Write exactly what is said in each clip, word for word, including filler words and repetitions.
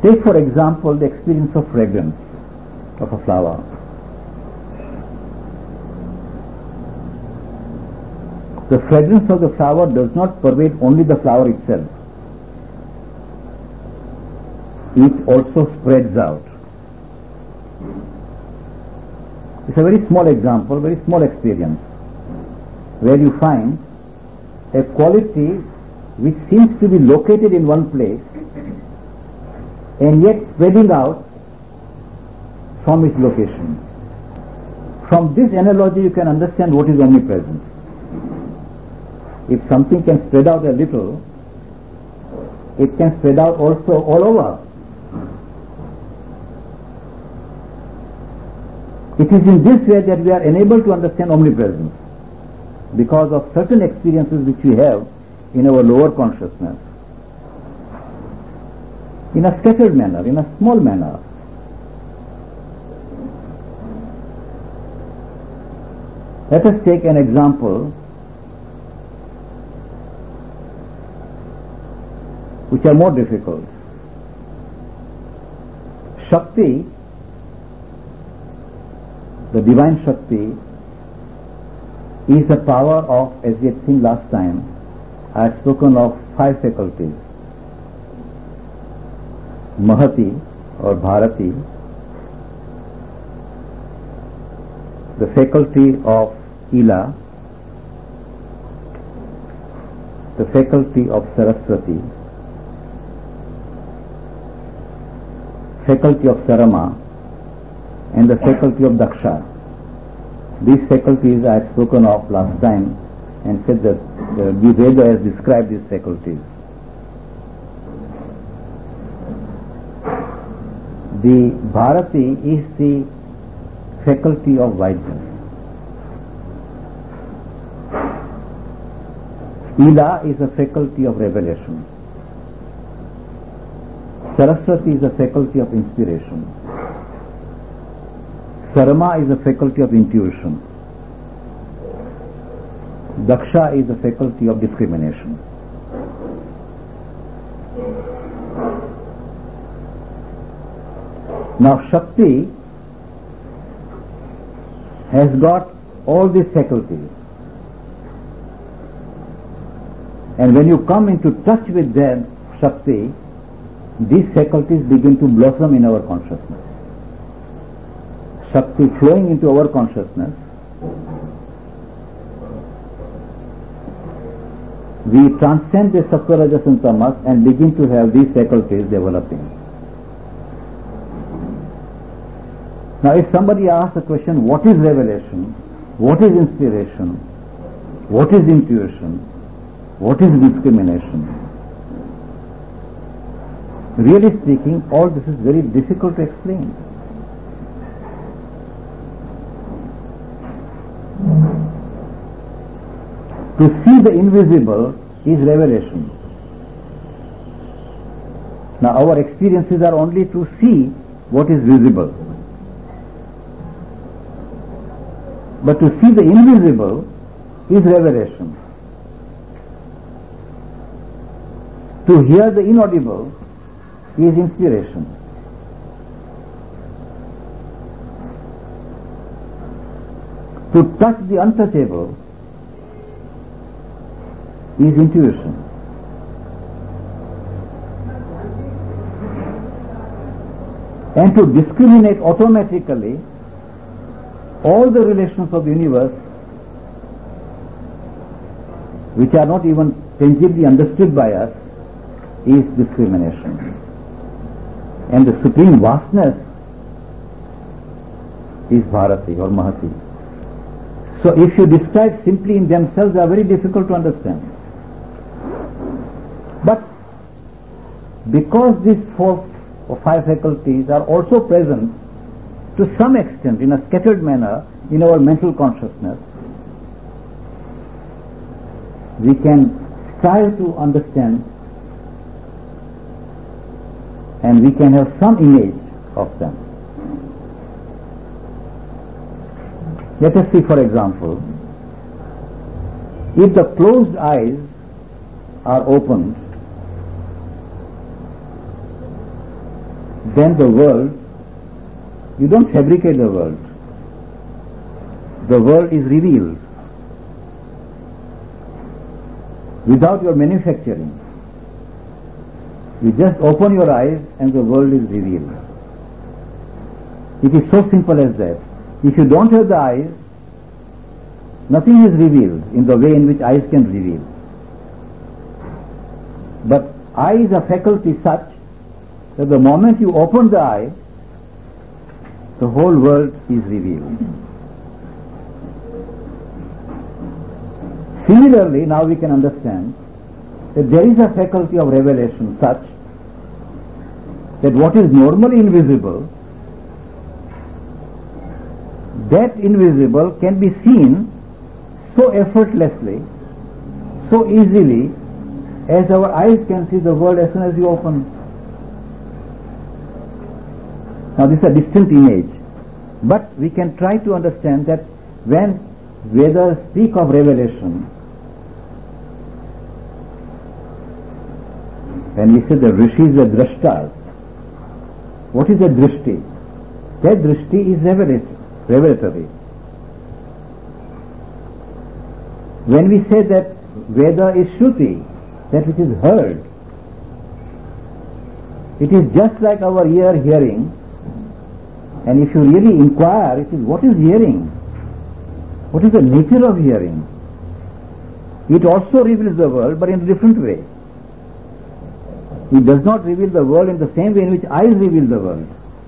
Take for example the experience of fragrance of a flower. The fragrance of the flower does not pervade only the flower itself. It also spreads out. It's a very small example, very small experience, where you find a quality which seems to be located in one place and yet spreading out from its location. From this analogy you can understand what is omnipresence. If something can spread out a little, it can spread out also all over. It is in this way that we are enabled to understand omnipresence, because of certain experiences which we have in our lower consciousness, in a scattered manner, in a small manner. Let us take an example which are more difficult. Shakti, the divine Shakti, is the power of, as we had seen last time, I had spoken of five faculties. Mahati or Bharati, the faculty of Ila, the faculty of Saraswati, faculty of Sarama, and the faculty of Daksha. These faculties I had spoken of last time and said that uh, the Veda has described these faculties. The Bharati is the faculty of wiseness. Ila is a faculty of revelation. Saraswati is a faculty of inspiration. Sarama is a faculty of intuition. Daksha is a faculty of discrimination. Now Shakti has got all these faculties, and when you come into touch with them, Shakti, these faculties begin to blossom in our consciousness. Shakti flowing into our consciousness, we transcend the Sattva, Rajas and Tamas and begin to have these faculties developing. Now if somebody asks the question, what is revelation, what is inspiration, what is intuition, what is discrimination? Really speaking, all this is very difficult to explain. To see the invisible is revelation. Now our experiences are only to see what is visible. But to see the invisible is revelation. To hear the inaudible is inspiration. To touch the untouchable is intuition. And to discriminate automatically all the relations of the universe which are not even tangibly understood by us is discrimination. And the supreme vastness is Bharati or Mahati. So if you describe simply in themselves, they are very difficult to understand. But because these four or five faculties are also present to some extent in a scattered manner in our mental consciousness, we can strive to understand and we can have some image of them. Let us see, for example, if the closed eyes are opened, then the world, you don't fabricate the world. The world is revealed without your manufacturing. You just open your eyes and the world is revealed. It is so simple as that. If you don't have the eyes, nothing is revealed in the way in which eyes can reveal. But eye is a faculty such that the moment you open the eye, the whole world is revealed. Similarly, now we can understand that there is a faculty of revelation such that what is normally invisible, that invisible can be seen so effortlessly, so easily, as our eyes can see the world as soon as you open. Now this is a distant image, but we can try to understand that when Vedas speak of revelation, when we say the rishis are drashtas, what is a drishti? That drishti is revelatory. When we say that Veda is Shruti, that which is heard, it is just like our ear hearing, and if you really inquire, it is what is hearing? What is the nature of hearing? It also reveals the world, but in a different way. It does not reveal the world in the same way in which eyes reveal the world.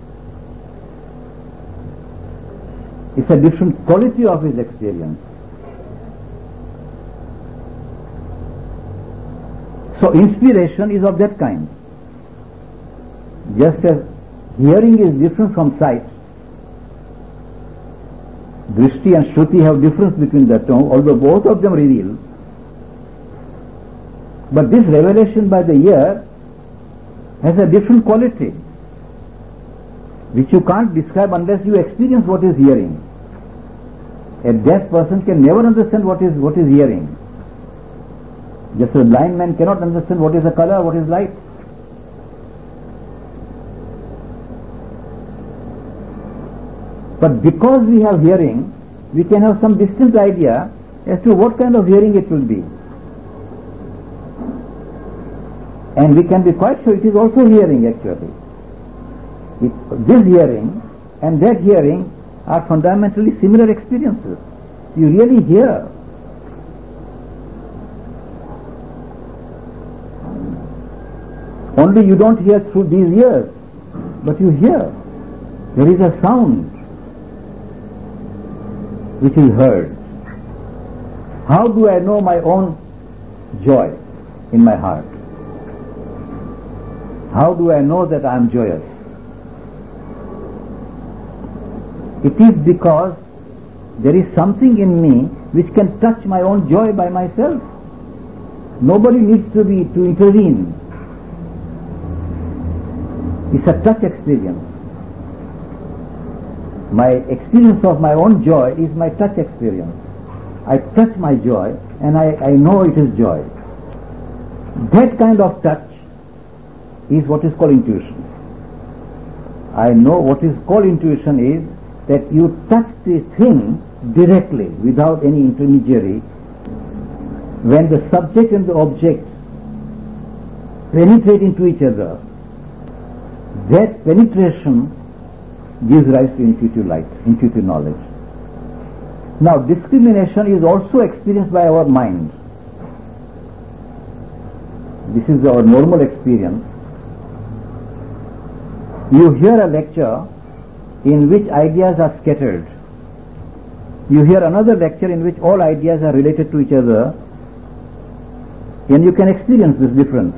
It's a different quality of his experience. So inspiration is of that kind. Just as hearing is different from sight, drishti and shruti have difference between the two, although both of them reveal. But this revelation by the ear has a different quality, which you can't describe unless you experience what is hearing. A deaf person can never understand what is what is hearing. Just as a blind man cannot understand what is a color, what is light. But because we have hearing, we can have some distant idea as to what kind of hearing it will be. And we can be quite sure it is also hearing actually. It, this hearing and that hearing are fundamentally similar experiences. You really hear. Only you don't hear through these ears, but you hear. There is a sound which is heard. How do I know my own joy in my heart? How do I know that I am joyous? It is because there is something in me which can touch my own joy by myself. Nobody needs to be to intervene. It's a touch experience. My experience of my own joy is my touch experience. I touch my joy and I, I know it is joy. That kind of touch is what is called intuition. I know what is called intuition is that you touch the thing directly without any intermediary. When the subject and the object penetrate into each other, that penetration gives rise to intuitive light, intuitive knowledge. Now discrimination is also experienced by our mind. This is our normal experience. You hear a lecture in which ideas are scattered. You hear another lecture in which all ideas are related to each other, and you can experience this difference.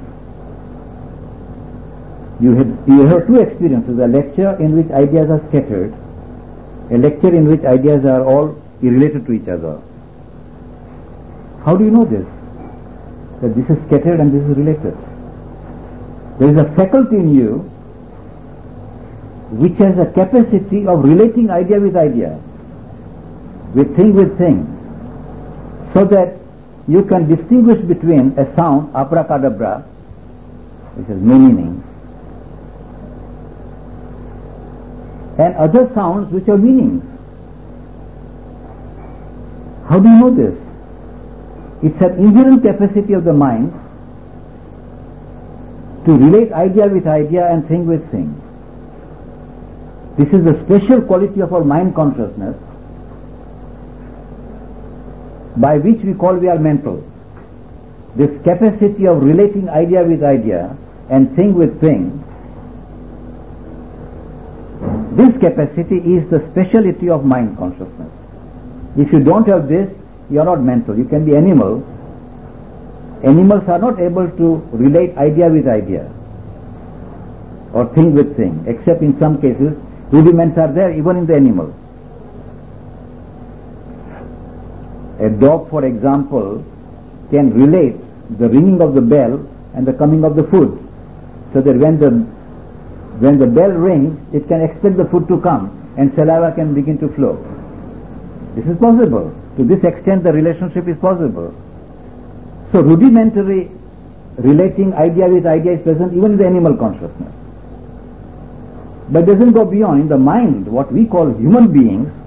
You have, you have two experiences, a lecture in which ideas are scattered, a lecture in which ideas are all related to each other. How do you know this? That this is scattered and this is related. There is a faculty in you which has a capacity of relating idea with idea, with thing with thing, so that you can distinguish between a sound, abracadabra, which has no meaning, and other sounds which have meanings. How do you know this? It's an inherent capacity of the mind to relate idea with idea and thing with thing. This is the special quality of our mind consciousness, by which we call we are mental. This capacity of relating idea with idea and thing with thing, this capacity is the speciality of mind consciousness. If you don't have this, you are not mental. You can be animal. Animals are not able to relate idea with idea or thing with thing, except in some cases rudiments are there even in the animal. A dog, for example, can relate the ringing of the bell and the coming of the food, so that when the when the bell rings, it can expect the food to come and saliva can begin to flow. This is possible. To this extent the relationship is possible. So rudimentary relating idea with idea is present even in the animal consciousness. But doesn't go beyond. In the mind, what we call human beings,